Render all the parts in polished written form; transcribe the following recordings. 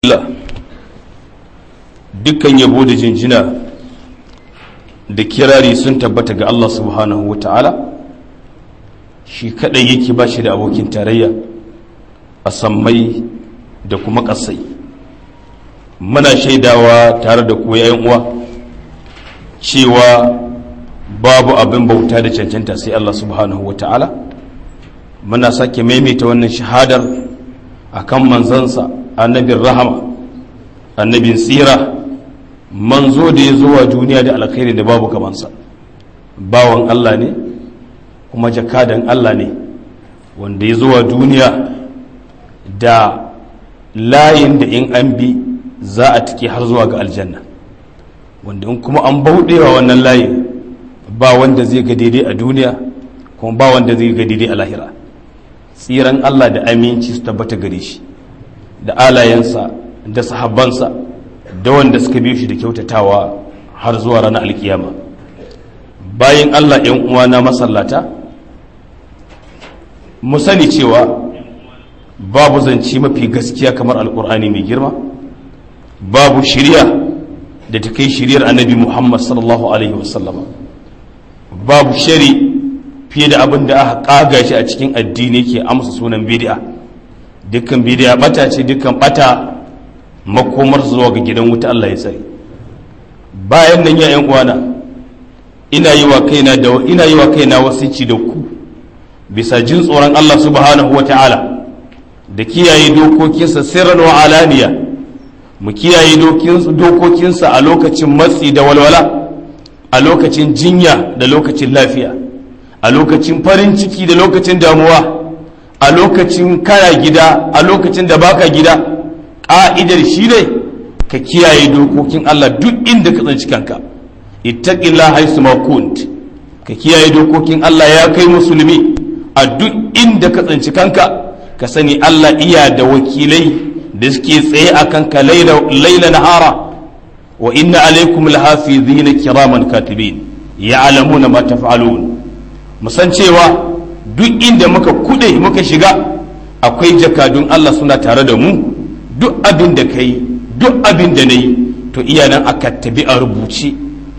dukkan yabo da jinjina da kirari sun tabbata ga Allah subhanahu wata'ala shi kadai yake ba shi da abokin tarayya a sammai da kuma ƙasai. Muna shaidawa tare da ku yayin uwa cewa babu abin bauta da cancanta sai Allah subhanahu wata'ala. Muna sake maimaita wannan shahadar akan manzansa annabin rahama, annabin tsira, manzo da ya zuwa duniya da alkhairi da babu kamansa. Bawan Allah ne kuma jakadan Allah ne wanda ya zuwa duniya da layin da in an bi za a tike har zuwa ga aljanna, wanda in kuma an bauɗewa wannan layin ba wanda zai ga daidai a duniya kuma ba wanda zai ga daidai a lahira. Tsiran Allah da aminci su tabbata gare shi da alayensa da sahabbansa da wanda suka biyo shi da kyautatawa har zuwa ranar alkiyama. Bayan Allah ‘yan uwana masallata, mu sani cewa babu zance mafi gaskiya kamar alkur'ani mai girma, babu shirya da ta kai shiryar annabi Muhammad sallallahu alaihi wasallama, babu shari fiye da abin da aka kaga shi a cikin addini ke amsa sunan bid'a. Dukkan bid'a bata ce, dukkan bata makomar zuwa ga gidan wuta, Allah ya tsare. Bayan nan ya ‘yan uwana, ina yi wa kaina wasici da ku bisa jin tsoron Allah subhanahu wa ta'ala da kiyaye dokokinsa sirran wa alaniya. Mu kiyaye dokokinsa a lokacin matsi da walwala, a lokacin jinya da lokacin lafiya, a lokacin farin ciki da lokacin damuwa, a lokacin kana gida, a lokacin da baka gida. Ƙa'idar shi ne ka kiyaye dokokin Allah duk inda ka tsanci kanka. Ittaqillah haisu ma kunt, ka kiyaye dokokin Allah ya kai musulmi a duk inda ka tsanci kanka. Ka sani Allah iya da wakilai da suke tsaye a kanka laila nahara. Wa inna alaikum lahafizina kiraman katibin ya'lamuna ma taf'alun. Musan cewa duk inda muka kude muka shiga akwai jakadun Allah suna tare da mu. Duk abin da kai, duk abin da nayi to iya nan aka tabi a rubuce,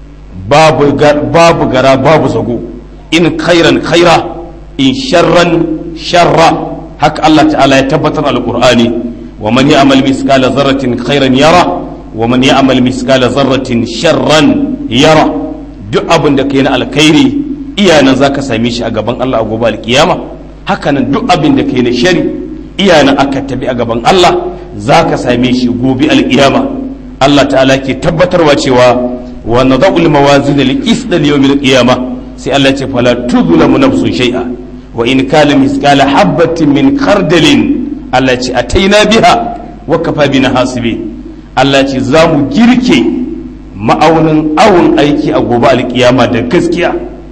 babu gara babu zago. In khairan khaira, in sharran sharra. Haka Allah ta'ala ya tabbatar alqur'ani, wa man ya'mal miskala zarratin khairan yara wa man ya'mal miskala zarratin sharran yara. Duk abin da kai na alkhairi iyanan zaka same shi a gaban Allah a gobe alkiyama. Haka nan duk abin da kai na shari iyanan aka tabi a gaban Allah zaka same shi gobe alkiyama. Allah ta'ala ke tabbatarwa cewa wa nada'ul mawazin al-qist li-yawm al-qiyamah, sai Allah ce fala tuzlamu nafsun shay'a wa in kana miskala habatin min khardalin. Allah ce ataina biha wa kafa bina hasibin. Allah ce za mu girke ma'aunin awun aiki a gobe alkiyama da gaskiya.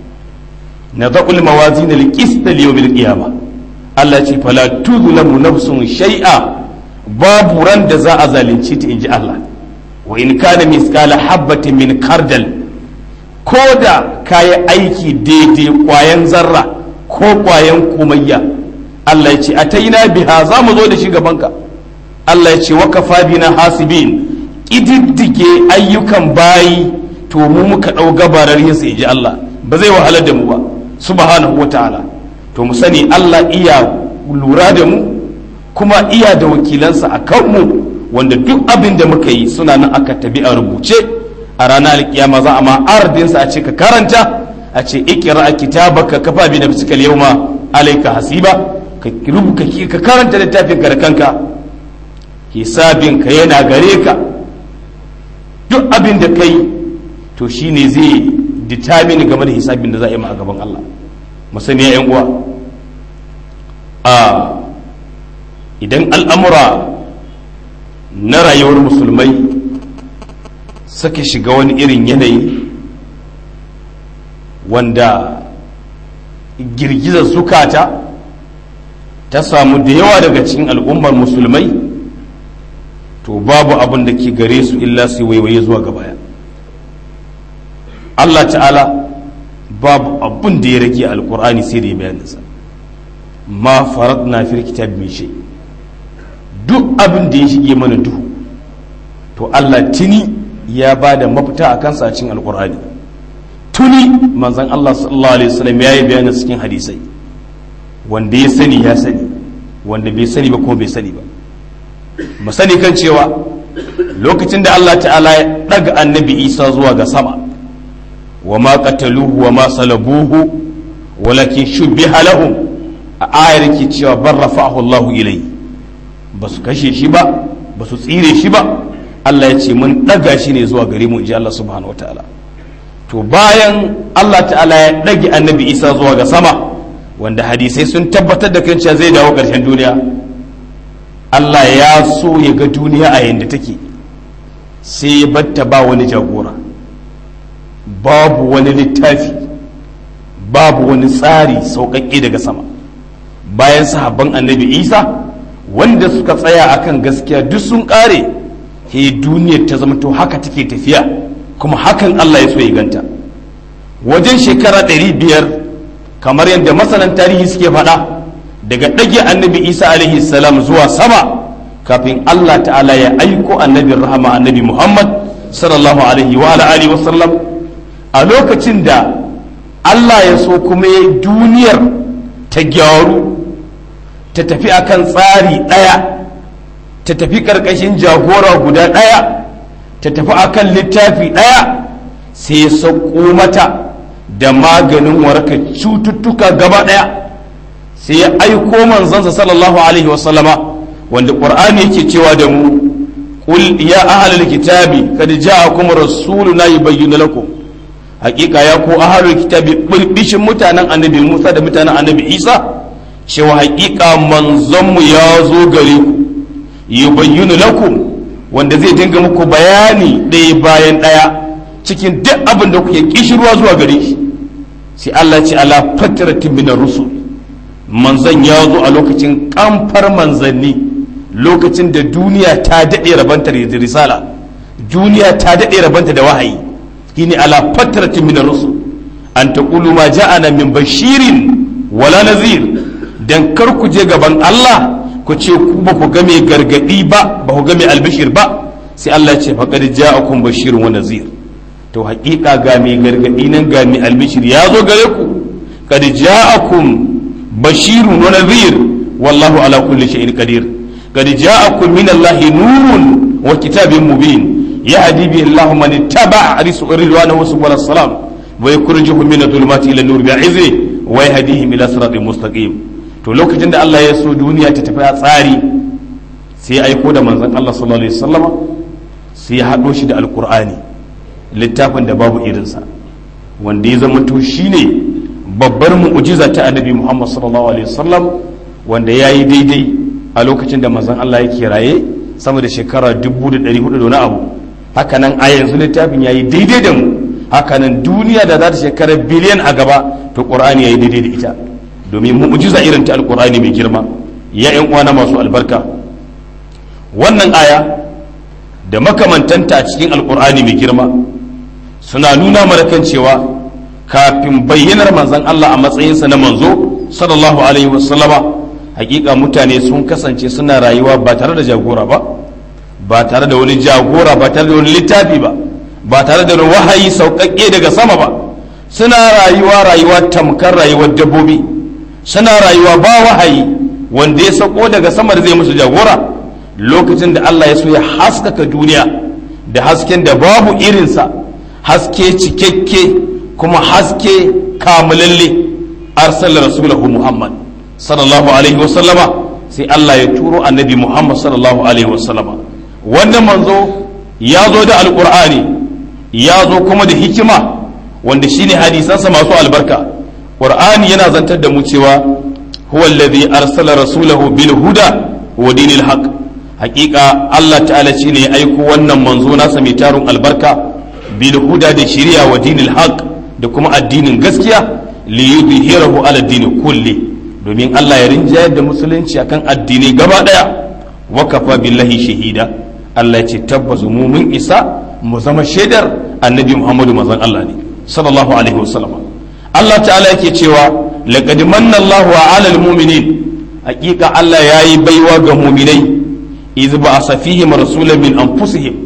nada'ul mawazin al-qist li-yawm al-qiyamah. Allah ce fala tuzlamu nafsun shay'a, babu ran da za a zalunci ta inji Allah. Wa in kana miskala habbatin min kardal, ko da kayi aiki daidai kwayan zarra ko kwayan kumayya, Allah ya ce ataina biha, za mu zo da shi gabanka. Allah ya ce wa kafa bina hasibin, ƙididdige ayyukan bayi to mu muka ɗau gabarar yin sai ji Allah, ba zai wahalar da mu ba subhanahu wata'ala. To mu sani Allah iya lura da mu kuma iya da wakilansa a kanmu, wanda duk abin da muka yi suna nan aka tabi a rubuce. A ranar alkiyama za a ma ardinsa a ce ka karanta, a ce ikira kitabaka kafa bi nafsika al-yawma alayka hasiba. Ka karanta littafin ka da kanka, hisabin ka yana gare ka. Duk abin da kai to shine zai determine game da hisabin da za a yi ma a gaban Allah. Mu sani ya yan uwa, idan al'amura na rayuwar musulmai suka shiga wani irin yanayi wanda girgizar zukata ta samu da yawa daga cikin al'ummar musulmai, to babu abin da ke gare su illa su waiwaye zuwa ga baya. Allah ta'ala babu abin da ya rage alkur'ani sai da ya bayaninsa. Ma faratna fil kitab min shay, duk abin da ya shige mana duhu to Allah tuni ya ba da mafita a kansa a cikin alkur'ani. Tuni manzon Allah sallallahu alaihi wasallam ya yi bayanin cikin hadisai, wanda ya sani ya sani, wanda bai sani ba ko bai sani ba. Mu sani kan cewa lokacin da Allah ta'ala ya daga annabi Isa zuwa ga sama, wa ma qataluhu wa ma salabuhu walakin shubbiha lahum, a ayar ke cewa bar rafa'ahu Allahu ilayhi, ba su kashe shi ba, ba su tsire shi ba, Allah ya ce mun daga shi ne zuwa gare mu, inji Allah subhanahu wataala. To bayan Allah ta'ala ya dage annabi Isa zuwa ga sama, wanda hadisai sun tabbatar da kan cewa zai dawo ƙarshen duniya, Allah ya so ya ga duniya a yanda take, sai ya batta ba wani jagora, babu wani littafi, babu wani tsari sauƙaƙƙe daga sama. Bayan sahabban annabi Isa wanda suka tsaya akan gaskiya duk sun ƙare, he duniyar ta zama to haka take tafiya, kuma hakan Allah ya so ya ganta. Wajen shekara 500 kamar yadda masanan tarihi suke faɗa, daga ɗage annabi Isa alaihi salam zuwa sama, kafin Allah ta'ala ya aiko annabin rahama annabi Muhammad sallallahu alaihi wa alihi wa sallam. A lokacin da Allah ya so kuma duniyar ta gyaru, ta tafi akan tsari ɗaya, ta tafi ƙarƙashin jagora guda ɗaya, ta tafi akan littafi ɗaya, sai ya sauko mata da maganin warakar cututtuka gaba ɗaya, sai ya aiko manzansa sallallahu alaihi wasallama, wanda ƙur'ani yake cewa da mu, qul ya ahlal kitabi kad ja'akum rasuluna yubayyinu lakum, haƙiƙa ya ku ahlul kitabi bishin mutanen annabi Musa da mutanen annabi Isa, cewa haƙiƙa manzonmu ya zo gare ku, yubayyinu lakum, wanda zai dinga muku bayani ɗaya bayan ɗaya cikin duk abin da kuke kishirwa zuwa gare shi. Sai Allah ce ala fatratin min rusul, manzon ya zo a lokacin kamfar manzanni, lokacin da duniya ta daɗe rabanta da risala, duniya ta daɗe rabanta da wahayi. Shine ala fatratin min rusul an taqulu ma ja'ana min bashirin wala nazir, dan kar ku je gaban Allah ku ce ku ba ku ga mai gargadi ba, ba ku ga mai albishir ba. Sai Allah ya ce faqad ja'akum bashirun wa nazir, to haƙiƙa ga mai gargadi nan, ga mai albishir ya zo gare ku. Qad ja'akum bashirun wa nadhir wallahu ala kulli shay'in qadir. Qad ja'akum min Allahi nurun wa kitabin mubin yahdi bihi Allahu man ittaba'a ridwanahu subhanahu wa salam wa yukhrijuhum min adh-dhulumati ila an-nur bi'izni wa yahdihim ila siratin mustaqim. To lokacin da Allah ya so duniya ta tafi a tsari, sai ya aiko da manzon Allah sallallahu alaihi wasallama, sai ya haɗo shi da alqur'ani, littafin da babu irinsa, wanda ya zama to shine babbar mu'jiza ta annabi Muhammad sallallahu alaihi wasallam, wanda ya yi daidai a lokacin da manzon Allah yake raye sama da shekara 1400 da wani abu. Hakanan a yanzu littafin ya yi daidai da mu, hakanan duniya da za ta shekara biliyan a gaba, to qur'ani ya yi daidai da ita, domin mu'jiza irin ta alqur'ani mai girma. Ya ƴan uwana masu albarka, wannan aya da makamantanta a cikin alqur'ani mai girma suna nuna mana kan cewa kafin bayyanar manzon Allah a matsayinsa na manzo sallallahu alaihi wasallama, hakika mutane sun kasance suna rayuwa ba tare da jagora ba, ba tare da wani jagora, ba tare da wani littafi ba, ba tare da wani wahayi sauƙaƙƙe daga sama ba. Suna rayuwa tamkar rayuwar dabbobi, suna rayuwa ba wahayi wanda ya sauko daga sama da zai musu jagora. Lokacin da Allah ya so ya haskaka duniya da hasken da babu irinsa, haske cikakke kuma haske kamulalle, arsala rasulahu Muhammad sallallahu alaihi wasallama, sai Allah ya turo annabi Muhammad sallallahu alaihi wasallama. Wannan manzo ya zo da alqur'ani, ya zo kuma da hikima, wanda shine hadisansa masu albarka. Qur'ani yana zantar da mu cewa huwa alladhi arsala rasulahu bil huda wa dinil haqq, haqiqa Allah ta'ala shine ya aiko wannan manzo nasa mai tarun albarka, bil huda da shari'a wa dinil haqq da kuma addinin gaskiya, li yudhhirahu ala dini kulli, domin Allah ya rinjayar da musulunci akan addinai gaba daya. Wa kafa billahi shahida, Allah ya ce tabbas mu mun isa mu zama shaidar annabi Muhammadu manzon Allah ne sallallahu alaihi wasallam. Allah ta'ala yake cewa laqad manna Allahu 'alal mu'minin, haqiqa Allah yayi baiwa ga mu'minai, iz ba'asa fihim rasulan min anfusihim,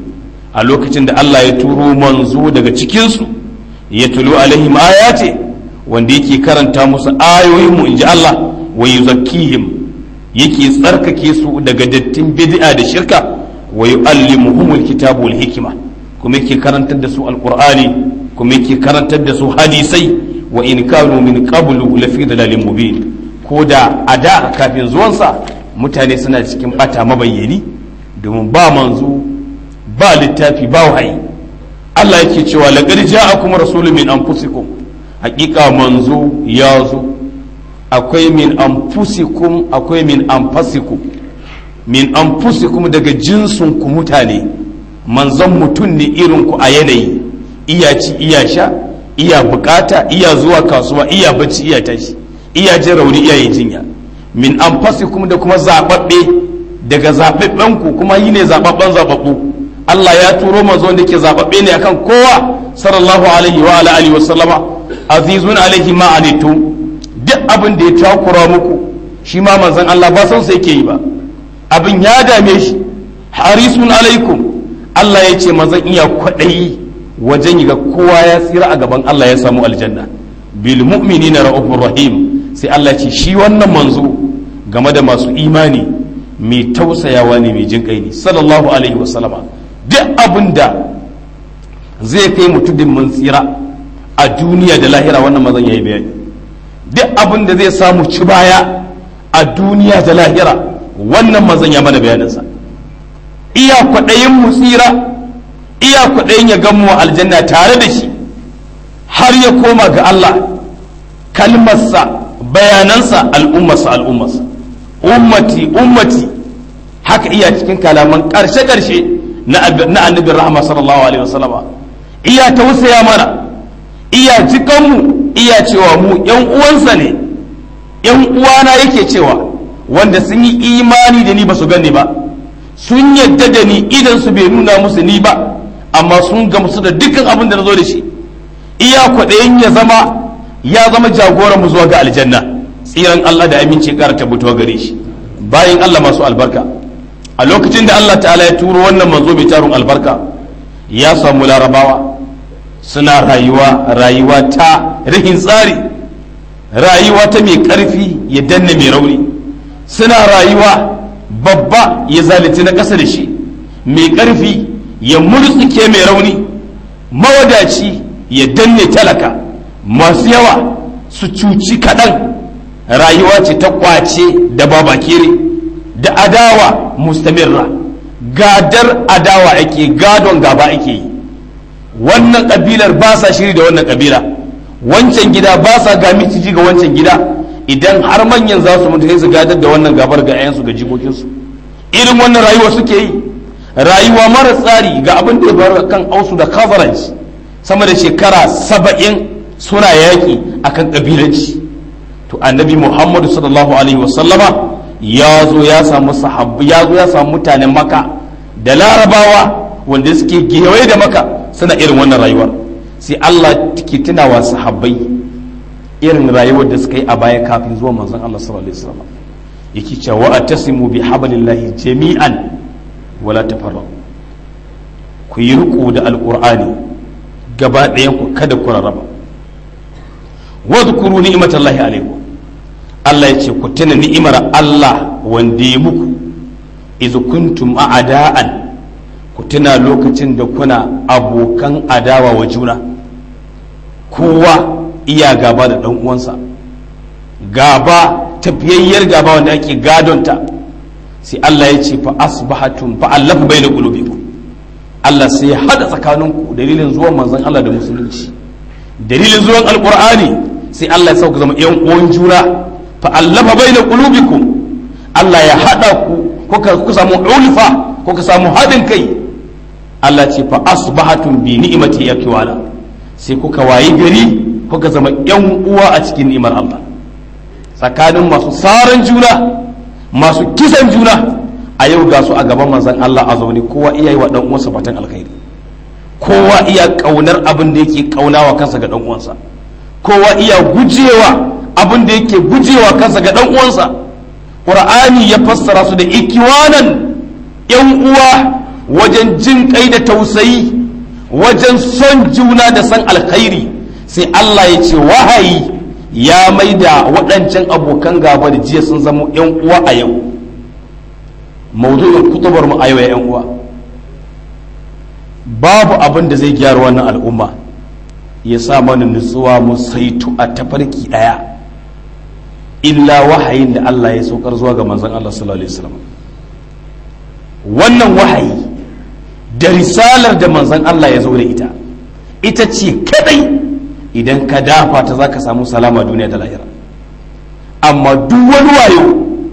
a lokacin da Allah ya turo manzo daga cikinsu ya tulu alaihim ayati wanda yake karanta musu ayoyin mu inji Allah wa yuzakkihim yake tsarkake su daga dattin bid'a da shirka wa yuallimuhumul kitaba wal hikma kuma yake karantar da su alqur'ani kuma yake karantar da su hadisai wa in kanu min qablu lafi dalalin mubin ko da a da kafin zuwansa mutane suna cikin bata mabayyani domin ba manzo ba littafi ba wahayi Allah yake cewa laqad ja'akum rasulun min anfusikum haqiqa manzo ya zo akwai min anfusikum akwai min anfasikum min anfusikum daga jinsun ku mutane manzon mutum ne irin ku a yanayi iya ci iya sha iya bukata iya zuwa kasuwa iya bacci iya tashi iya jin rauni iya yin jinya min anfasikum da kuma zababbe daga zababben ku kuma yi ne zababben zababbu Allah ya turo manzo wanda ke zababbe ne akan kowa sallallahu alaihi wa ala alihi wa sallama azizun alaihi ma anitum duk abin da ya takura muku shi ma manzon Allah ba san sai yake yi ba abin ya dame shi harisun alaikum Allah ya ce manzon iya kwadayi wajen yi ga kowa ya tsira a gaban Allah ya samu aljanna bil mu'minina ra'ufur rahim sai Allah ce shi wannan manzo game da masu imani mai tausayawa ne mai jin kai ne sallallahu alaihi wa sallama duk abin da zai kai mutumin mun tsira a duniya da lahira wannan mazan yayi bayani duk abin da zai samu ci baya a duniya da lahira wannan mazan ya mana bayaninsa iya kwaɗayin mu tsira iya kwaɗayin ya gamu wa aljanna tare da shi har ya koma ga Allah kalmarsa bayanansa al'ummarsa ummati haka iya cikin kalaman ƙarshe na annabin rahama sallallahu alaihi wasallama iya tausaya mana iya jikanmu iya cewa mu yan uwansa ne yan uwana yake cewa wanda sun yi imani da ni ba su gani ba sun yadda da ni idan su bai nuna musu ni ba amma sun gamsu da dukkan abin da na zo da shi iya kwaɗayin ya zama jagoran mu zuwa ga aljanna tsiran Allah da aminci ƙara tabbatuwa gare shi bayan Allah masu albarka a lokacin da Allah ta'ala ya turo wannan manzo mai tarun albarka ya samu larabawa suna rayuwa ta rahin tsari rayuwa ta mai ƙarfi ya danne mai rauni suna rayuwa babba ya zalunci na ƙasa da shi mai ƙarfi ya murtsuke mai rauni mawadaci ya danne talaka masu yawa su cuci kaɗan rayuwa ce ta kwace da babakere da adawa mustamirra gadar adawa ake gadon gaba ake yi wannan kabilar ba sa shiri da wannan kabila wancan gida ba sa ga miciji ga wancan gida idan har manyan za su mutu sai su gadar da wannan gabar ga 'ya'yansu ga jikokinsu irin wannan rayuwa suke yi rayuwa mara tsari ga abin da ya faru kan ausu da coverage sama da shekara 70 suna yaƙi akan kabilanci to annabi muhammadu sallallahu alaihi wasallama ya zo ya samu sahabbai ya zo ya samu mutanen maka da larabawa wanda suke gewaye da maka suna irin wannan rayuwar sai Allah ke tunawa sahabbai irin rayuwar da suka yi a baya kafin zuwa manzon Allah sallallahu alaihi wasallam yake cewa atasimu bi hablillahi jami'an wala tafarraqu ku yi riko da alqur'ani gaba ɗayan ku kada ku rarraba wadhkuru ni'matallahi alaikum Allah ya ce ku tuna ni'imar Allah wanda ya muku iz kuntum a'da'an ku tuna lokacin da kuna abokan adawa wa juna kowa iya gaba da dan uwansa gaba tafiyayyar gaba wanda ake gadonta sai Allah ya ce fa asbahatum fa allafa baina qulubikum Allah sai ya hada tsakaninku dalilin zuwan manzon Allah da musulunci dalilin zuwan alqur'ani sai Allah ya sauka zama yan uwan juna fa allafa baina qulubikum Allah ya hada ku samu ulfa kuka samu hadin kai Allah ce fa asbahatum bi ni'mati yakwala sai kuka wayi gari kuka zama yan uwa a cikin ni'imar Allah tsakanin masu saran juna masu kisan juna a yau ga su a gaban manzon Allah a zaune kowa iya yi wa dan uwansa fatan alkhairi kowa iya kaunar abin da yake kaunawa kansa ga dan uwansa kowa iya gujewa abin da yake gujewa kansa ga dan uwansa qur'ani ya fassara su da ikiwanan yan uwa wajen jin kai da tausayi, wajen son juna da san alkhairi, sai Allah ya ce wahayi ya maida waɗancan abokan gaba da jiya sun zama ‘yan uwa a yau. Mawdu'in kutubar mu a yau ‘yan uwa, babu abin da zai gyara wannan al'umma ya sa mana nutsuwa mu saitu a tafarki ɗaya illa wahayin da Allah ya saukar zuwa ga manzon Allah sallallahu alaihi wasallam. Wannan wahayi da risalar da manzon Allah ya zo da ita ce kadai idan ka dafa ta zaka samu salama duniya da lahira. Amma duk wani wayo,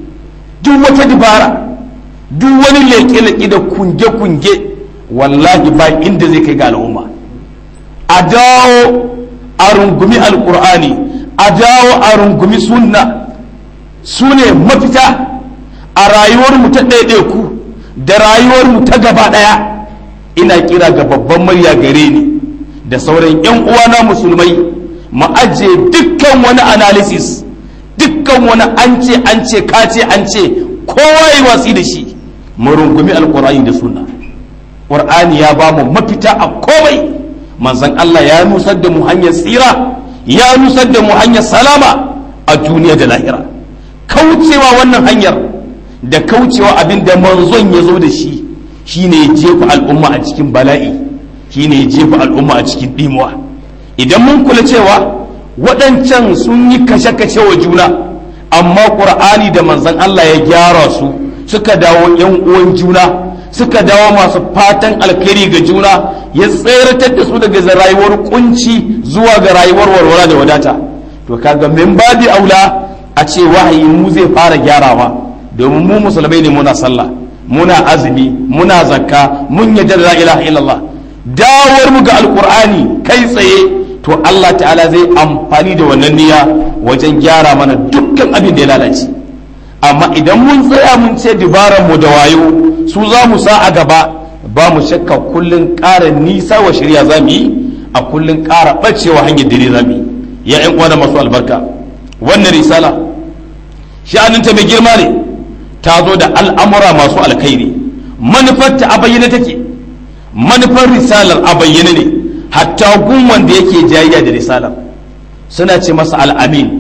duk wata dibara, duk wani leƙe-leƙe da kunge-kunge, wallahi ba inda zai kai ga al'umma. A dawo a rungumi alƙur'ani, a dawo a rungumi sunna, su ne mafita a rayuwarmu ta ɗaiɗaiku da rayuwarmu ta gaba ɗaya. Ina kira ga babban murya gare ni da sauran 'yan uwana musulmai, mu ajiye dukkan wani analysis, dukkan wani an ce kace an ce, kowa yi watsi da shi, mu rungumi alƙur'ani da sunna. Ƙur'ani ya ba mu mafita a komai. Manzon Allah ya nusar da mu hanyar tsira, ya nusar da mu hanyar salama a duniya da lahira. Kaucewa wannan hanyar da kaucewa abin da manzon ya zo da shi shine ya jefa al'umma a cikin bala'i, shine ya jefa al'umma a cikin dimuwa. Idan mun kula cewa waɗancan sun yi kashe-kashe wa juna, amma ƙur'ani da manzon Allah ya gyara su suka dawo 'yan uwan juna, suka dawo masu fatan alkhairi ga juna, ya tseratar da su daga rayuwar kunci zuwa ga rayuwar warwara da wadata. To kaga min babi aula a ce wahayi mu zai fara gyarawa, domin mu musulmai ne, muna sallah, muna azumi, muna zakka, mun yadda da la ilaha illallah. Dawar mu ga alqur'ani kai tsaye, to Allah ta'ala zai amfani da wannan niyya wajen gyara mana dukkan abin da ya lalace. Amma idan mun tsaya mun ce dibaran mu da wayo su za mu sa a gaba, ba mu shakka kullun ƙara nisa wa shirya za mu yi, a kullun ƙara ɓacewa hanyar dare za mu yi. Ya ƴan uwa da masu albarka, wannan risala sha'aninta mai girma ne, ta zo da al'amura masu alkhairi. Manufarta a bayyane take, manufar risalar a bayyane ne, hatta gun wanda yake jayayya da risalar suna ce masa al'amin,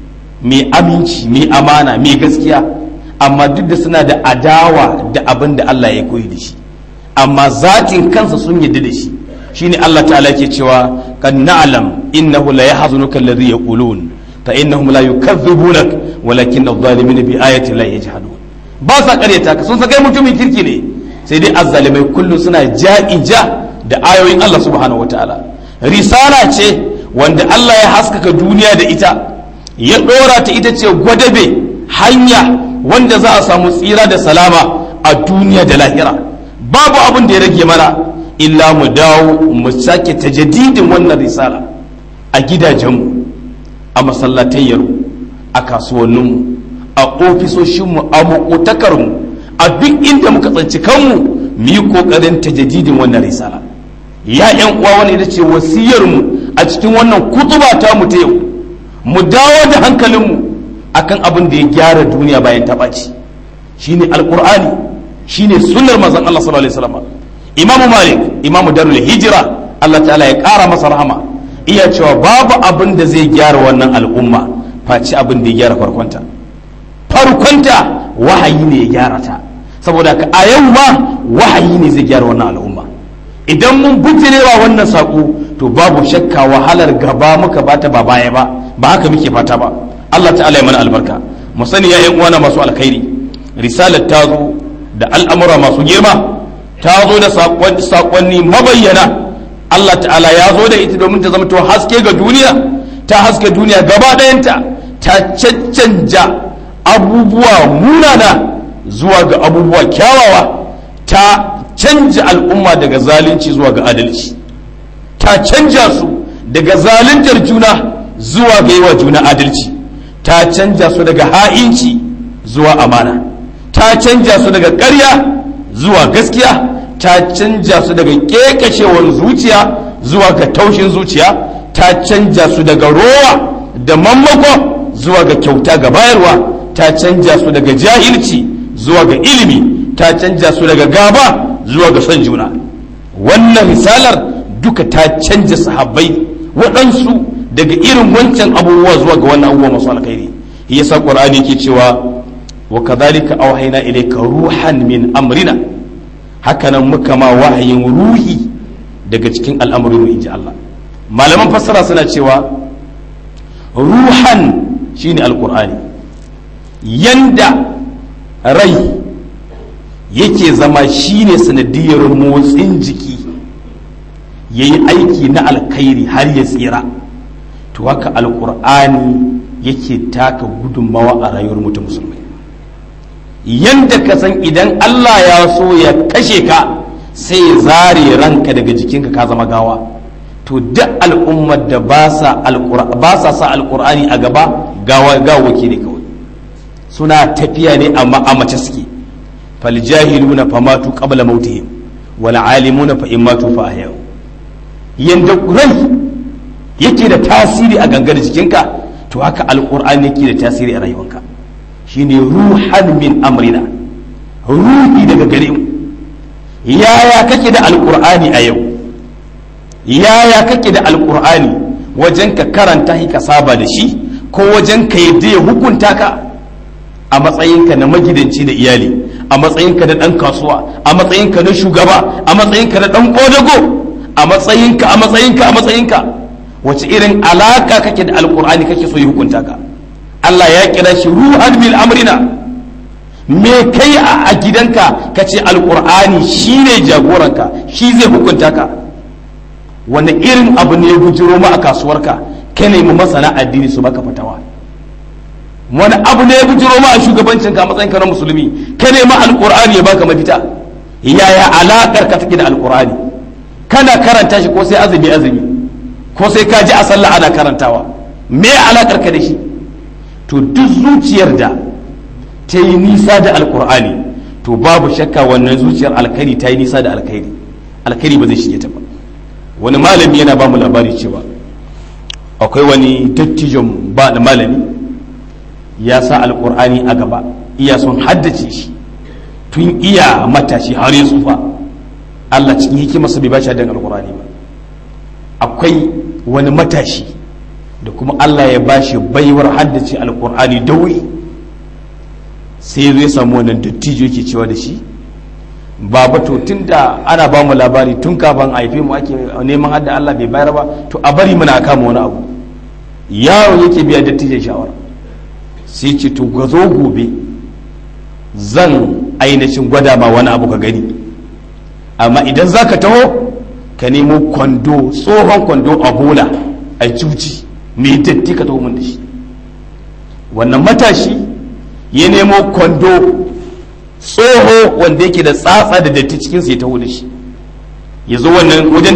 mai aminci, mai amana, mai gaskiya, amma duk da suna da adawa da abin da Allah ya koyi da shi, amma zatin kansa sun yadda da shi. Shine Allah ta'ala ke cewa kad na'lam innahu la yahzunuka alladhi yaqulun fa innahum la yukazzibunak walakin adh-dhalimina bi ayati la yajhadun. Ba sa karyata ka, sun sa kai mutumin kirki ne, sai dai azzalimai kullum suna ja'ija da ayoyin Allah subhanahu wataala. Risala ce wanda Allah ya haskaka duniya da ita, ya dora ta, ita ce gwadabe, hanya wanda za a samu tsira da salama a duniya da lahira. Babu abin da ya rage mana illa mu dawo mu sake tajaddidin wannan risala a gidajenmu, a masallatayyarmu, a kasuwanninmu, a ofisoshinmu, a makotakarmu, a duk inda muka tsanci kanmu, mu yi kokarin tajaddidin wannan risala. Ya ƴan uwa, wani ita ce wasiyarmu a cikin wannan kutuba ta mu ta yau. Mu dawo da hankalinmu akan abin da ya gyara duniya bayan ta ɓaci, shine alqur'ani, shine sunnar manzon Allah sallallahu alaihi wasallam. Imamu Malik, imamu Darul Hijra, Allah ta'ala ya ƙara masa rahama, iya cewa babu abin da zai gyara wannan al'umma face abin da ya gyara farkonta wahayi ne ya gyara ta. Saboda ka a yau ma wahayi ne zai gyara wannan al'umma. Idan mun bujirewa wannan saƙo, to babu shakka wahalar gaba muka bata ba baya ba haka muke fata ba. Allah ta'ala ya mana albarka. Mu sani ya ƴan uwana masu alkhairi, risalar ta zo da al'amura masu girma, ta zo da saƙonni mabayyana. Allah ta'ala ya zo da ita domin ta zama to haske ga duniya, ta haske duniya gaba ɗayanta, ta caccanja abubuwa munana zuwa ga abubuwa kyawawa, ta canja al'umma daga zalunci zuwa ga adalci, ta canja su daga zaluntar juna zuwa ga yiwa juna adalci, ta canja su daga ha'inci zuwa amana, ta canja su daga ƙarya zuwa gaskiya, ta canja su daga ƙeƙashewar zuciya zuwa ga taushin zuciya, ta canja su daga rowa da mammako zuwa ga kyauta ga bayarwa, ta canja su daga jahilci zuwa ga ilimi, ta canja su daga gaba zuwa ga son juna. Wannan risalar duka ta canja sahabbai waɗansu daga irin wancan abubuwa zuwa ga wannan abubuwa masu alkhairi. Yasa Qur'ani ke cewa wa kadhalika awhayna ilayka ruhan min amrina, hakanan muka ma wahayin ruhi daga cikin al'amarin inji Allah. Malaman fassara suna cewa ruhan shine alqur'ani, yanda rai yake zama shine sanadiyar motsin jiki yayi aiki na alkhairi har ya tsira, to haka alqur'ani yake taka gudunmawa a rayuwar mutum musulmai. Yanda ka san idan Allah ya so ya kashe ka sai ya zare ranka daga jikinka ka zama gawa, to duk al'ummar da ba sa sa alqur'ani a gaba gawaki ne kawai, suna tafiya ne amma a mace suke. fal jahiluna famatu qabla mautihim wal alimuna fa immatu fa ahyau. Yanda rai yake da tasiri a gangar jikinka, to haka alqur'ani yake da tasiri a rayuwarka. Shine ruhan min amrina, ruhi daga gare mu. Yaya kake da alqur'ani a yau? Yaya kake da alqur'ani wajen ka karanta shi ka saba da shi, ko wajen ka yadda ya hukunta ka a matsayinka na magidanci da iyali, a matsayinka na dan kasuwa, a matsayinka na shugaba, a matsayinka na dan kodago, a matsayinka wace irin alaka kake da alqur'ani kake so ya hukunta ka? Allah ya kira shi ruhan min amrina. Me kai a gidanka kace alqur'ani shine jagoranka, shi zai hukunta ka? wani irin abu ne ya bujiro ma a kasuwarka ka nemi masana addini su baka fatawa? wani abu ne ya bujiro ma a shugabancinka a matsayin ka na musulmi ka nemi alqur'ani ya baka mafita? yaya alakar ka take da alqur'ani? kana karanta shi ko sai azumi ko sai ka ji a sallah ana karantawa? me alakar ka da shi? to duk zuciyar da ta yi nisa da alqur'ani, to babu shakka wannan zuciyar alkhairi ta yi nisa da alkhairi ba zai shige ta ba. wani malami yana ba mu labari cewa akwai wani dattijon ba da malami ya sa alqur'ani a gaba, iya son haddace shi tun iya matashi har ya tsufa. Allah cikin hikimarsa bai ba shi haddan alqur'ani ba. akwai wani matashi da kuma Allah ya ba shi baiwar haddace alqur'ani da wuri, sai zai samu wannan dattijo yake cewa da shi, baba to tun da ana ba mu labari tun kafin haife mu ake neman hadda Allah bai bayar ba, to a bari muna kama wani abu. yaro yake biya dattijan shawara, sai ce to ga zo gobe zan ainihin gwada ma wani abu ka gani, amma idan za ka taho ka nemo kwando, tsohon kwando a bola a juji mai datti ka taho mun da shi. wannan matashi ya nemo kwando tsoho wanda yake da tsatsa da datti cikinsa ya taho da shi, ya zo wannan wajen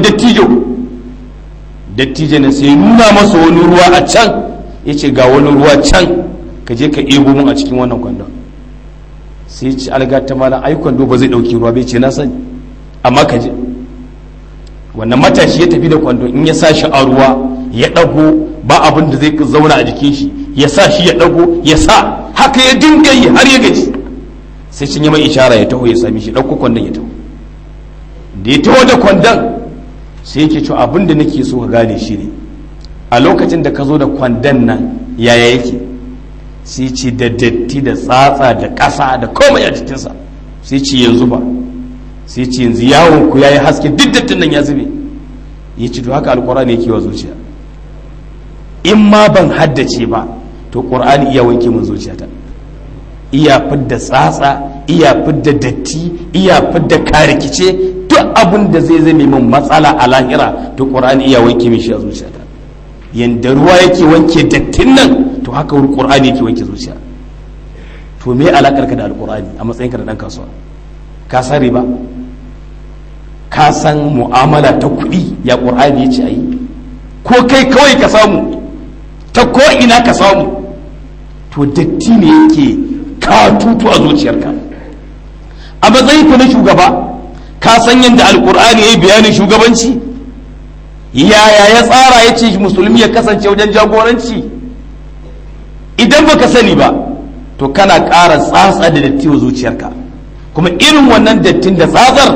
dattijo ne sai nuna masa wani ruwa a can, ya ce ga wani ruwa can ka je ka ebo mun a cikin wannan kwandon. sai ci alga ta malam ai kwando ba zai dauki ruwa bai ce na sani, amma ka je. wannan matashi ya tafi da kwando, in ya sa shi a ruwa ya dago ba abin da zai zauna a jikin shi, ya sa shi ya dago ya sa, haka ya dinga yi har ya gaji. sai cin yi mai ishara ya taho ya sami shi, ɗauko kwandon ya taho. da ya taho da kwandon sai yake cewa abin da nake so ka gane shi ne, a lokacin da ka zo da kwandon nan yaya yake? sai ce da datti da tsatsa da ƙasa da komai a jikinsa. sai ce yanzu ba? sai ce yanzu yawon ku yayi haske, duk dattin nan ya zube. ya ce to haka alƙur'ani yake wa zuciya, in ma ban haddace ba to ƙur'ani iya wanke mun zuciyata, iya fidda tsatsa, iya fidda datti, iya fidda karikice, duk abin da zai zame min matsala a lahira to qur'ani iya wanke min shi a zuciyata. yanda ruwa yake wanke dattin nan to haka qur'ani yake wanke zuciya. to me alakar ka da alqur'ani a matsayin ka da dan kasuwa? ka san riba? ka san mu'amala ta kuɗi ya qur'ani yace ayi? ko kai kawai ka samu ta ko ina ka samu? to datti ne yake ka tutu a zuciyarka. a matsayin ka na shugaba ka san yadda alkur'ani ya yi bayanin shugabanci? yaya ya tsara ya ce musulmi ya kasance wajen jagoranci? idan baka sani ba to kana ƙara tsatsa da datti wa zuciyarka, kuma irin wannan dattin da tsatsar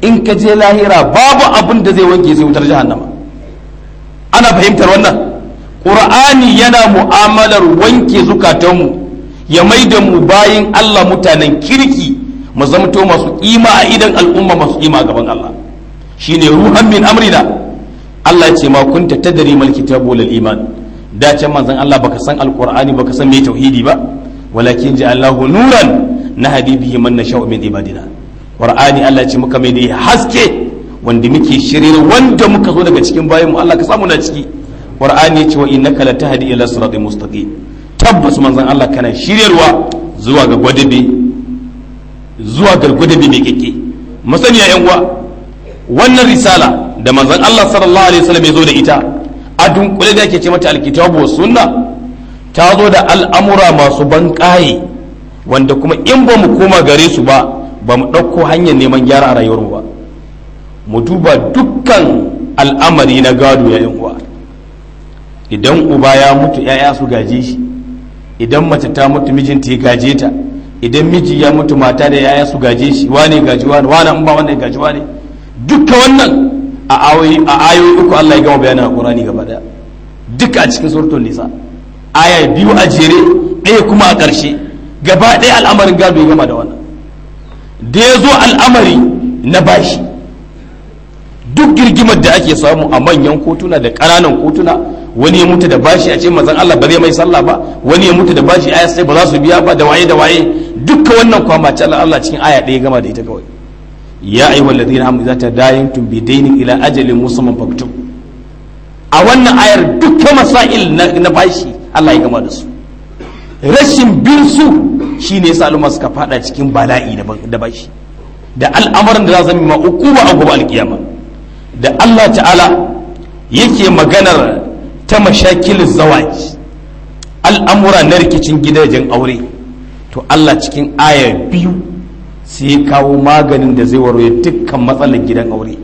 in ka je lahira babu abin da zai wanke sai wutar jahannama. Ana fahimtar wannan? Qur'ani yana mu'amalar wanke zukatanmu ya maida mu bayin Allah mutanen kirki, mu zamto masu kima a idan al'umma, masu kima a gaban Allah. Shine ruhan min amrina. Allah ya ce ma kunta tadri mal kitabu wal iman. Da can manzon Allah baka san alqur'ani, baka san me tauhidi ba, walakin ja'allahu nuran nahdi bihi man nasha'u min ibadina. Qur'ani Allah ya ce muka mai da haske wanda muke shirye, wanda muka zo daga cikin bayin mu, Allah ka samu na ciki. Qur'ani ya ce wa innaka latahdi ila siratin mustaqim. Tabbas manzon Allah kana shiryarwa zuwa ga gwadabe mai kike. Masaniya yan uwa, wannan risala da manzon Allah sallallahu alaihi wasallam ya zo da ita a dunkule da yake ce mata alkitabu was sunna, ta zo da al'amura masu banƙaye wanda kuma in ba mu koma gare su ba mu ɗauko hanyar neman gyara a rayuwarmu ba. Mu duba dukkan al'amari na gado ya yan uwa. Idan uba ya mutu ‘ya'ya su gaje shi, idan mace ta mutu mijinta ya gaje ta, idan miji ya mutu mata da ‘ya'ya su gaje shi, wane gaji wane, wane an ba wannan gaji wane. Duka wannan a ayoyi uku Allah ya gama bayanin Qur'ani gaba daya, duka a cikin suratul Nisa, aya 2 a jere, ɗaya kuma a ƙarshe. Gaba ɗaya al'amarin gado ya gama da wannan. Da ya zo al'amari na bashi, duk girgimar da ake samu a manyan kotuna da ƙananan kotuna, wani ya mutu da bashi a ce manzon Allah ba zai mai sallah ba, wani ya mutu da bashi aya sai ba za su biya ba, da waye duka wannan kwamace Allah cikin aya ɗaya gama da ita kawai. Ya ayyuhal ladina amanu idza tadayantum bidaynin ila ajalin musamman faktub. A wannan ayar dukkan masail na bashi Allah ya gama da su. Rashin bin su shine yasa al'umma suka fada cikin bala'i da bashi, da al'amarin da za su ma ukuba a gobe alkiyama. Da Allah ta'ala yake maganar ta mashakil zawaj, al'amura na rikicin gidajen aure, to Allah cikin aya 2 sai ya kawo maganin da zai warware dukkan matsalar gidan aure.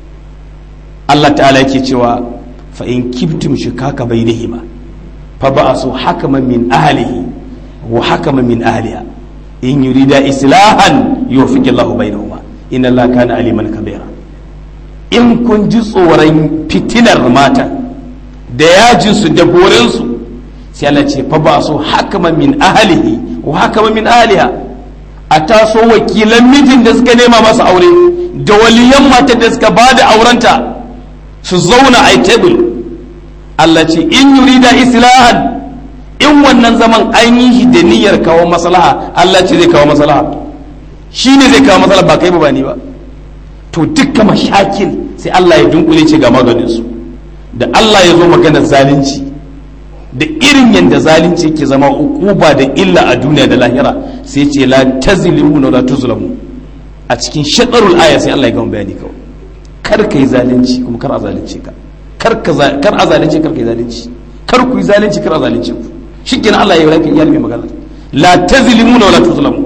Allah ta'ala yake cewa fa in kibtum shikaka bainahuma fa ba'asu hakaman min ahlihi wa hakaman min ahliha in yurida islahan yuwaffiqu Allahu bainahuma inna Allaha kana aliman kabira. In kun ji tsoron fitinar mata da yajinsu da borensu, sai Allah ce fa ba su hakaman min ahlihi wa hakaman min ahliha, a taso wakilan mijin da suka nema masa aure da waliyan matar da suka ba da aurenta su zauna a table. Allah ce in yurida islahan, in wannan zaman an yi shi da niyyar kawo maslaha, Allah ce zai kawo maslaha, shi ne zai kawo maslaha, ba kai ba ni ba. To dukkan mashakil sai Allah ya dunkule ce ga maganinsu. Da Allah ya zo maganar zalunci da irin yadda zalunci yake zama ukuba da illa a duniya da lahira, sai ce la tazlimu wa la tuzlamu. A cikin shadarul aya sai Allah ya gama bayani kawai, kar ka yi zalunci kuma kar a zalunce ka, kar a zalunce kar ka yi zalunci, kar ku yi zalunci kar a zalunce ku. Shikenan Allah ya yi mai magana, la tazlimu wa la tuzlamu.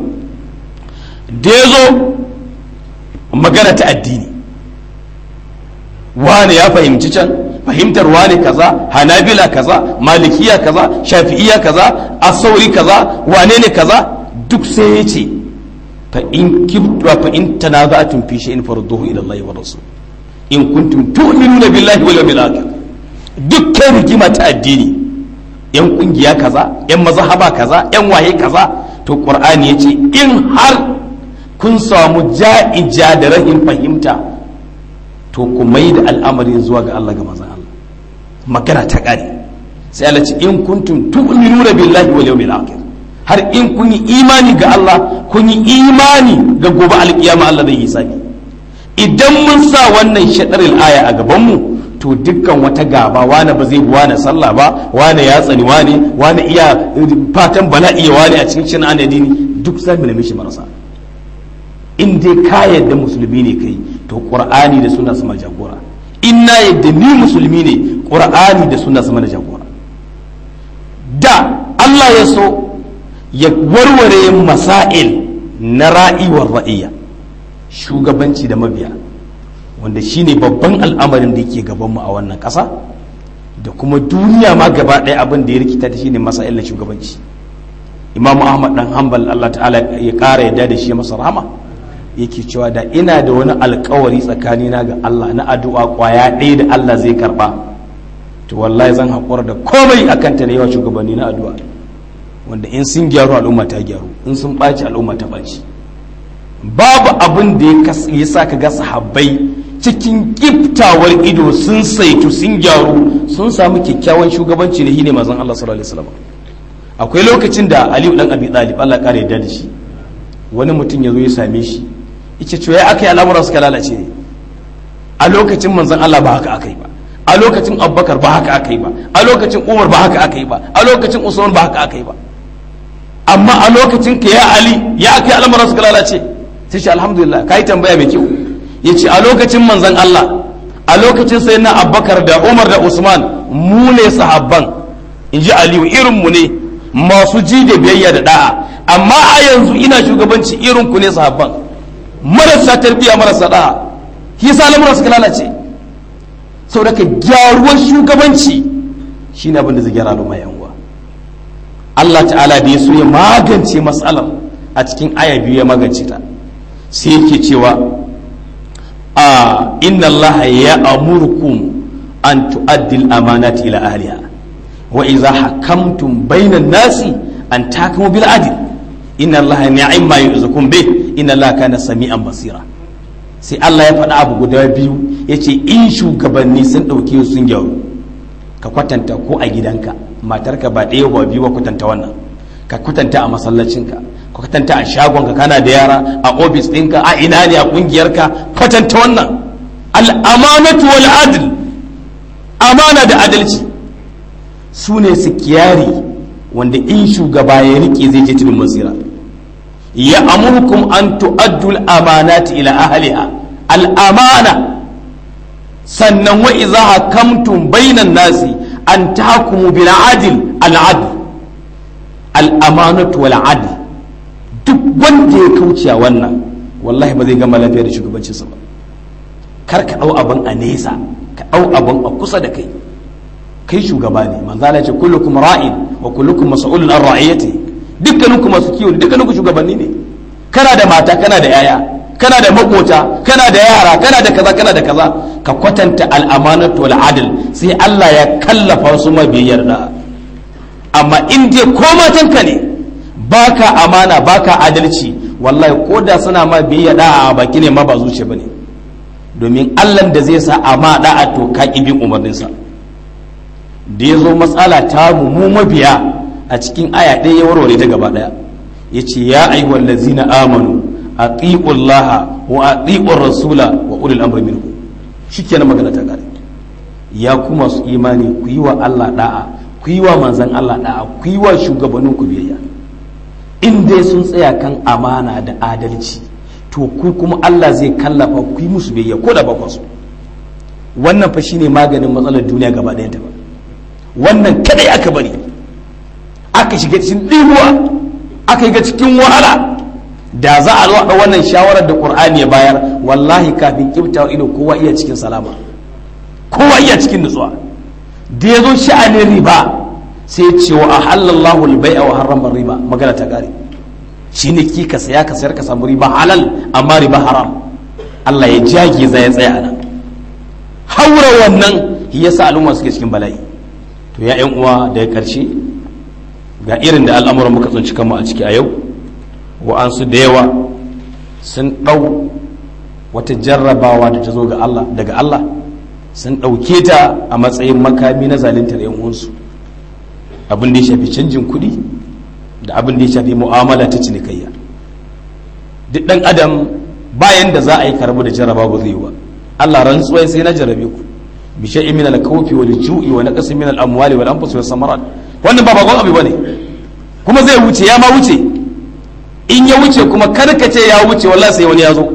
Da ya zo magana ta addini, wane ya fahimci can, fahimtar wane kaza, hanabila kaza, malikiya kaza, shafi'iya kaza, asauri kaza, wane ne kaza, duk sai ya ce fa in tanaza'tum fi shay'in farudduhu ila Allah wa rasul in kuntum tu'minuna billahi wal yawmil akhir. Dukkan rigima ta addini, yan kungiya kaza, yan mazhaba kaza, yan waye kaza, to Qur'ani yace in har kun samu ja'ija da rahin fahimta, to ku mai da al'amarin zuwa ga Allah, ga manzon Allah, magana ta ƙare. Sai Allah ce in kuntum tu'minuna billahi wal yawmil akhir, har in kun yi imani ga Allah, kun yi imani ga gobe alkiyama Allah zai yi sani. Idan mun sa wannan shadaril aya a gaban mu, to dukkan wata gaba, wane ba zai wane sallah ba, wane ya tsani wane iya fatan bala'i wane a cikin cin adini, duk za mu nemi shi marasa. In dai ka yadda musulmi ne kai, to qur'ani da sunna sama jagora. In na yadda ni musulmi ne, qur'ani da sunna sama jagora. Da Allah ya so ya warware masail na ra'i war ra'iyya, shugabanci da mabiya, wanda shine babban al'amarin da yake gaban mu a wannan ƙasa da kuma duniya ma gaba ɗaya. Abin da ya rikita ta shine masail na shugabanci. Imam Ahmad dan Hanbal, Allah ta'ala ya ƙara yadda da shi masa rahama, yake cewa da ina da wani alkawari tsakanina ga Allah na addu'a kwaya ɗaya da Allah zai karba to wallahi zan haƙura da komai akan ta ne yawa shugabanni na addu'a wanda in sun gyaru al'umma ta gyaru, in sun ɓaci al'umma ta ɓaci. Babu abin da ya sa ka ga sahabbai cikin kiftawar ido sun saitu sun gyaru sun samu kyakkyawan shugabanci da shine manzon Allah sallallahu alaihi wasallam. Akwai lokacin da Aliyu dan Abi Talib Allah kare yadda da shi, wani mutum ya zo ya same shi yace to ya akai al'amuran suka lalace ne, a lokacin manzon Allah ba haka akai ba, a lokacin Abubakar ba haka akai ba, a lokacin Umar ba haka akai ba, a lokacin Usman ba haka akai ba, amma a lokacin ka ya Ali ya akai al'amuran suka lalace. Sai shi alhamdulillah kai tambaya mai kyau. Yace a lokacin manzon Allah, a lokacin sayyidina Abubakar da Umar da Usman mu ne sahabban, inji Aliyu irin mu ne masu ji da biyayya da da'a, amma a yanzu ina shugabanci irin ku ne sahabban marasa tarbiya marasa da'a, shi yasa al'amuran suka lalace. saboda ka gyaruwar shugabanci shine abin da zai gyara al'umma yan uwa. Allah ta'ala da ya so ya magance matsalar a cikin aya biyu ya magance ta, sai yake cewa inna Allah ya amurkum an tu'addil amanati ila ahliha wa idza hakamtum bainan nasi an tahkumu bil adl inna Allah ni'ma yu'zukum bih inna Allah kana sami'an basira. sai Allah ya faɗa abu guda biyu yace in shugabanni sun ɗauke sun gyaru, ka kwatanta ko a gidanka matarka ba ɗaya ba biyu ba, kwatanta wannan, ka kwatanta a masallacinka, ka kwatanta a shagonka kana da yara, a ofis ɗinka, a ina ne a ƙungiyarka, kwatanta wannan. al'amanatu wal adl, amana da adalci su ne sikiyari wanda in shugaba ya rike zai je tudun masira. ya amurkum an tu'addu al-amanati ila ahliha, al-amana. sannan wa idza hakamtum bainan nasi an tahkumu bil adl, al-adl, al-amanatu wal adl. duk wanda ya kauce wannan wallahi ba zai gama lafiya da shugabancinsa ba. kar ka dau abin a nesa, ka dau abin a kusa da kai. kai shugaba ne, manzo Allah ya ce kullukum ra'in wa kullukum mas'ulun an ra'iyati. dukkaninku masu kiwo ne, dukkaninku shugabanni ne. kana da mata, kana da yaya, kana da makota, kana da yara, kana da kaza, kana da kaza. ka kwatanta al'amanatu wal adl, sai Allah ya kallafa su ma biyayyar da. amma in je ko matanka ne baka amana baka adalci, wallahi ko da suna ma biyayya da a baki ne ma ba zuciya bane, domin Allah da zai sa ama da to ka ki bin umarninsa. da yazo matsala ta mu mabiya a cikin aya ɗaya ya warware ta gaba ɗaya, yace ya ayyuhal ladzina amanu atiullaha wa atiur rasula wa ulil amri minkum. shikenan magana ta kare. ya ku masu imani ku yi wa Allah da'a, ku yi wa manzon Allah da'a, ku yi wa shugabannin ku biyayya. in dai sun tsaya kan amana da adalci to ku kuma Allah zai kallafa ku yi musu biyayya ko da ba ku so. wannan fa shine maganin matsalar duniya gaba ɗayan ta ba. wannan kadai aka bari, aka shiga cikin ɗibuwa, aka yi ga cikin wahala. da za a zo a wannan shawarar da Qur'ani ya bayar, wallahi kafin kiftawa ido kowa iya cikin salama, kowa iya cikin nutsuwa. da ya zo sha'anin riba sai ce wa ahallallahu al-bai'a wa harrama riba, magana ta kare. shine ki ka saya ka sayar ka samu riba halal, amma riba haram. Allah ya jage za ya tsaya nan. haura wannan yasa al'umma suke cikin bala'i. to ya ƴan uwa daga ƙarshe ga irin da al'amuran muka tsinci kanmu a ciki a yau. wa'ansu da yawa sun ɗau wata jarrabawa da ta zo daga Allah sun ɗauke ta a matsayin makami na zaluntar ƴan uwansu. abin da ya shafi canjin kuɗi da abin da ya shafi mu'amala ta cinikayya. duk ɗan adam bayan da za a yi karbu da jarraba ba zai yi ba. Allah rantsuwa sai na jarrabe ku bi shay'in min al-khawfi wal ju'i wa naqsin min al-amwali wal anfusi was samarat. wannan ba bakon abu bane, kuma zai wuce, ya ma wuce. in ya wuce kuma karkace ya wuce, wallahi sai wani ya zo.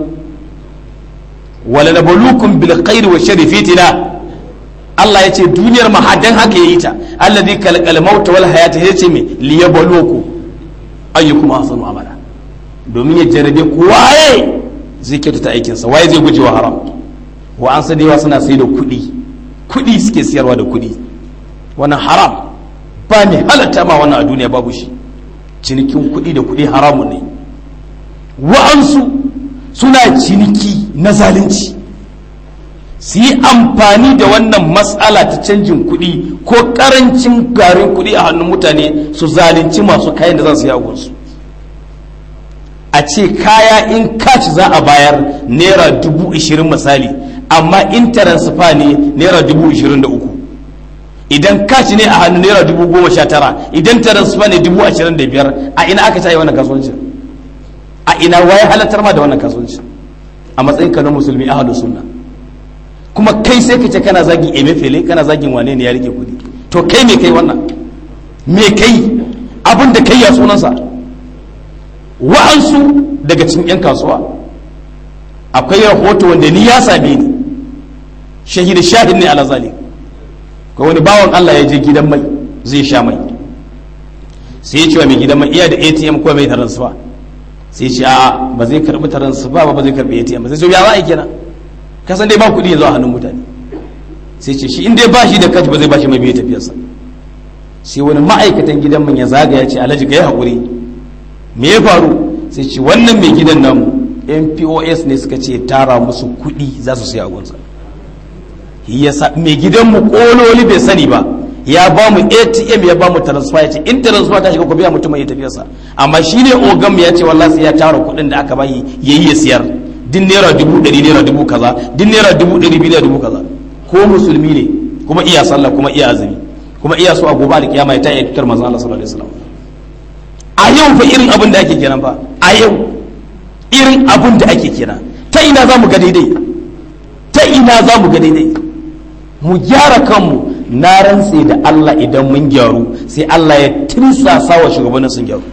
wala nabluukum bil khairi wash sharri fitna. Allah ya ce duniyar mahadan haka yayi ta, alladhi khalaqal mauta wal hayata, yace me liyabluukum ayyukum ahsanu amala, domin ya jarabe ku waye zai kyautata aikin sa, waye zai guje wa haram. wa an sadewa suna sai da kuɗi suke siyarwa da kuɗi, wannan haram ba ne halatta ma wannan a duniya, babu shi. cinikin kuɗi da kuɗi haramun ne. wa'ansu suna ciniki na zalunci, su yi amfani da wannan matsala ta canjin kuɗi ko ƙarancin garin kuɗi a hannun mutane su zalunci masu kayan da za su yi agunsu. A ce kaya in kaci za a bayar naira 20,000 misali, amma in taransifa ne naira 23,000, idan kaci ne a hannu naira 19,000, idan taransifa ne 25,000. A ina aka tayi wannan kasuwancin? A ina waye halartar ma da wannan kasuwancin a matsayin ka na musulmi ahlus sunna? Kuma kai sai ka ce kana zagin Emefiele, kana zagin wane ne ya rike kudi? To kai me kai wannan? Me kai? Abin da kai ya sunansa. Wa'ansu daga cikin 'yan kasuwa akwai rahoto wanda ni ya same ni, shahid ne ala zalik. Ko wani bawan Allah ya je gidan mai zai sha mai, sai ya ce wa mai gidan mai iya da ATM ko mai transfer, sai ce a ba zai karbi transfer ba zai karbi ATM ba. Sai ce ya za a yi kenan, ka san dai ba kuɗi ya zo a hannun mutane. Sai ce shi in dai ba shi da kashi ba zai ba shi mai biye tafiyarsa. Sai wani ma'aikatan gidan man ya zagaya ce alhaji ka yi haƙuri, me ya faru? Sai ce wannan mai gidan namu MPOS ne suka ce tara musu kuɗi za su siya agunsa. Mai gidanmu kololi bai sani ba, ya ba mu ATM ya ba mu transfer, ya ce in transfer ta shiga ku biya mutum ya tafiyarsa. Amma shi ne ogam ya ce wallahi sai ya tara kuɗin da aka bayi yayi ya siyar, din naira 100,000 naira 1000 kaza, din naira 200,000 naira 1000 kaza. Ko musulmi ne kuma iya sallah kuma iya azumi kuma iya so a gobe da kiyama ya ta yi tutar manzon Allah sallallahu alaihi wasallam. A yau fa irin abin da ake kenan fa, a yau irin abin da ake kenan. Ta ina za mu ga daidai? Ta ina za mu ga daidai? Mu gyara kanmu, na rantse da Allah idan mun gyaru sai Allah ya tirsasa wa shugabannin sun gyaru.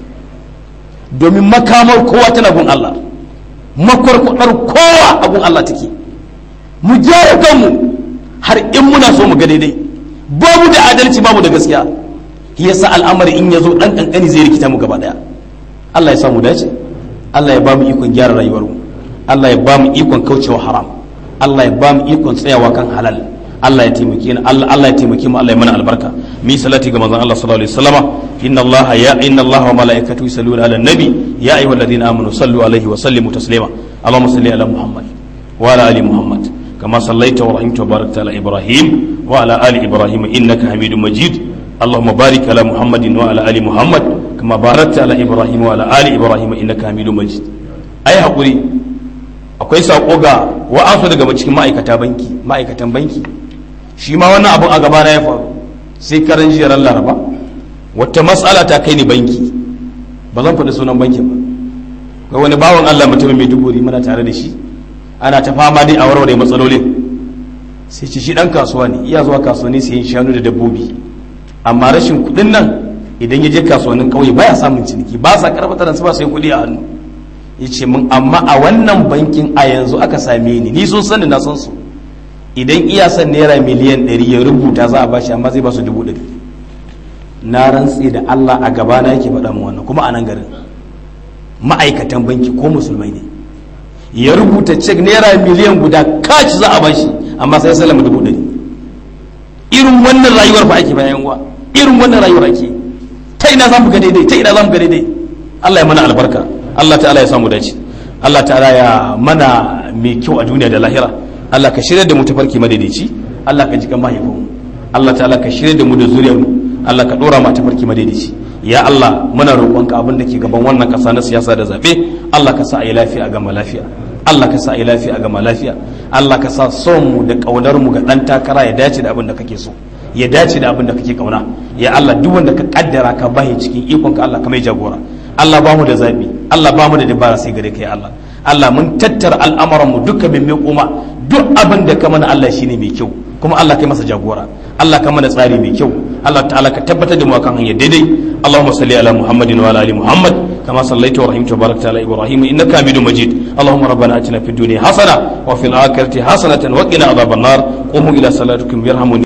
Domin makamar kowa tana gun Allah, makwarkwadar kowa a gun Allah take. Mu gyara kanmu har in muna so mu ga daidai. Babu da adalci, babu da gaskiya, yasa al'amari in ya zo ɗan ƙanƙani zai rikita mu gaba ɗaya. Allah ya samu dace, Allah ya ba mu ikon gyara rayuwarmu, Allah ya ba mu ikon kaucewa haram, Allah ya ba mu ikon tsayawa kan halal. Allah ya taimake ni, Allah ya taimake mu, Allah ya mana albarka. Mi salati ga manzon Allah sallallahu alaihi wasallama. Inna Allah wa malaikatahu yusalluna ala nabi ya ayyuhalladhina amanu sallu alaihi wa sallimu taslima. Allahumma salli ala Muhammad wa ala ali Muhammad kama sallaita wa rahimta wa barakta ala Ibrahim wa ala ali Ibrahim innaka Hamidum Majid. Allahumma barik ala Muhammadin wa ala ali Muhammad kama barakta ala Ibrahim wa ala ali Ibrahim innaka Hamidum Majid. Ai hakuri, akwai sako ga wa'ansu daga cikin ma'aikatan banki. Shi ma wannan abun a gaba na ya faru sai karan jiya ran Laraba. Wata matsala ta kai ni banki, ba zan faɗi sunan bankin ba. Ga wani bawan Allah mutumin Maiduguri muna tare da shi, ana ta fama dai a warware matsalolin. Sai ce shi dan kasuwa ne, iya zuwa kasuwanni sai yin shanu da dabbobi, amma rashin kuɗin nan idan ya je kasuwannin kauye baya samun ciniki, ba sa karɓar taransu ba sai kuɗi a hannu. Ya ce min amma a wannan bankin a yanzu aka same ni sun sani na san su, idan iya san naira miliyan 100 ya rubuta za a bashi, amma zai ba su 100,000. Na rantse da Allah a gabana yake faɗa mu wannan, kuma a nan garin ma'aikatan banki ko musulmai ne. Ya rubuta cek naira miliyan guda kaci za a bashi, amma sai salama 100,000. Irin wannan rayuwar fa ake bayan wa, irin wannan rayuwar ake. Ta ina za mu ga daidai? Ta ina za mu ga daidai? Allah ya mana albarka, Allah ta'ala ya samu dace, Allah ta'ala ya mana mai kyau a duniya da lahira. Allah ka shirya da mu tafarki madaidaici, Allah ka jikan mahaifinmu, Allah ta'ala ka shirya da mu da zuriyarmu, Allah ka dora mu tafarki madaidaici. Ya Allah muna roƙonka abin da ke gaban wannan ƙasa na siyasa da zaɓe, Allah ka sa a yi lafiya a gama lafiya, Allah ka sa a yi lafiya a gama lafiya, Allah ka sa son mu da ƙaunar mu ga ɗan takara ya dace da abin da kake so, ya dace da abin da kake ƙauna. Ya Allah duk wanda ka kaddara ka bahi cikin ikonka, Allah ka mai jagora. Allah ba mu da zaɓi, Allah ba mu da dabara sai gare ka ya Allah. Allah mun tattara al'amuran mu duka bin kuma duk abin da ka mana Allah shine mai kyau, kuma Allah kai masa jagora, Allah ka mana tsari mai kyau, Allah ta'ala ka tabbatar da mu akan hanyar daidai. Allahumma salli ala Muhammadin wa ala ali Muhammad kama sallaita wa rahimta wa barakta ala Ibrahim innaka Hamidum Majid. Allahumma rabbana atina fid dunya hasana wa fil akhirati hasanatan wa qina adhaban nar. Qumu ila salatikum yarhamuni.